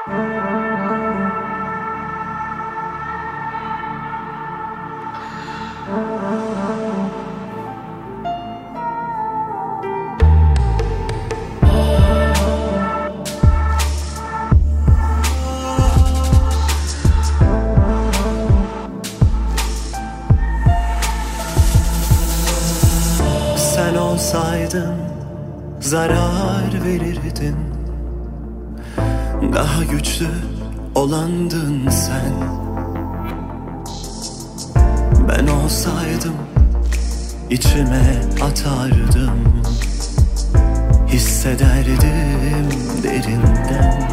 Sen olsaydın zarar verirdin, daha güçlü olandın sen. Ben olsaydım içime atardım, hissederdim derinden.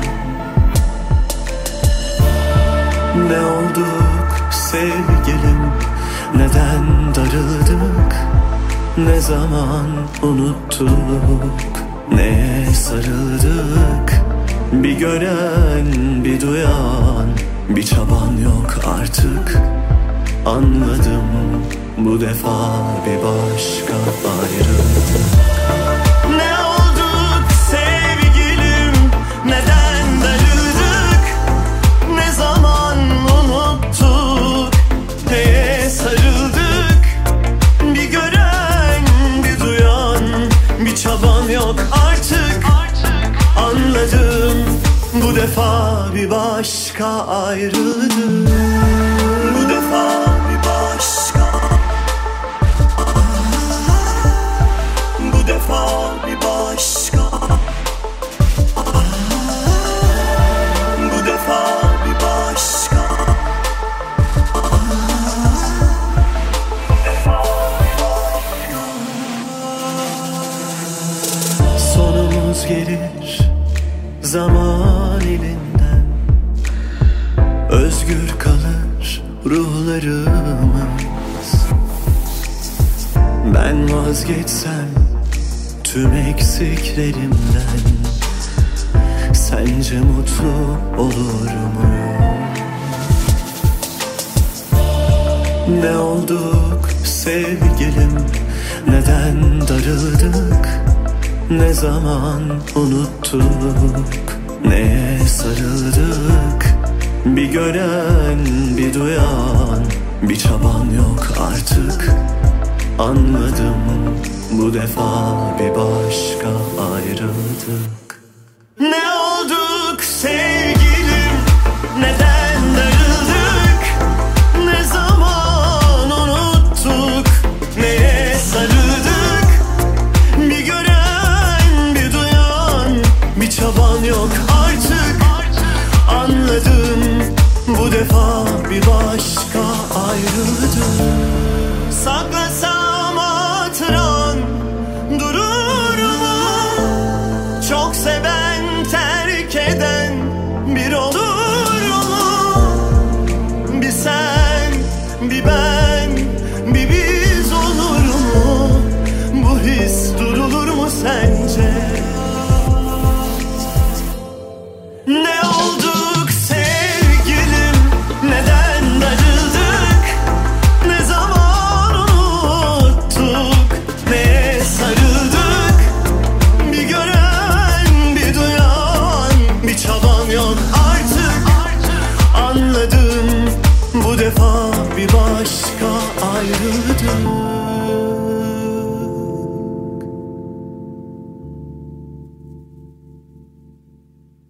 Ne olduk sevgilim, neden darıldık, ne zaman unuttuk, neye sarıldık? Bir gören, bir duyan, bir çaban yok artık. Anladım, bu defa bir başka ayrılık. Ne olduk sevgilim, neden darıldık, ne zaman unuttuk, neye sarıldık? Bir gören, bir duyan, bir çaban yok artık. Anladım, bu defa bir başka ayrıldık. Bu defa bir başka. Bu defa bir başka. Bu defa bir başka. Sonumuz gelir zaman elinden, özgür kalır ruhlarımız. Ben vazgeçsem tüm eksiklerimden, sence mutlu olur muyum? Ne olduk sevgilim, neden darıldık, ne zaman unuttuk, neye sarıldık? Bir gören, bir duyan, bir çaban yok artık. Anladım, bu defa bir başka ayrıldık. Ne olduk sevgilim, neden darıldık, ne zaman unuttuk, neye sarıldık? Bir gören, bir duyan, bir çaban yok artık. Anladım, bu defa bir başka ayrıldık. Saklasan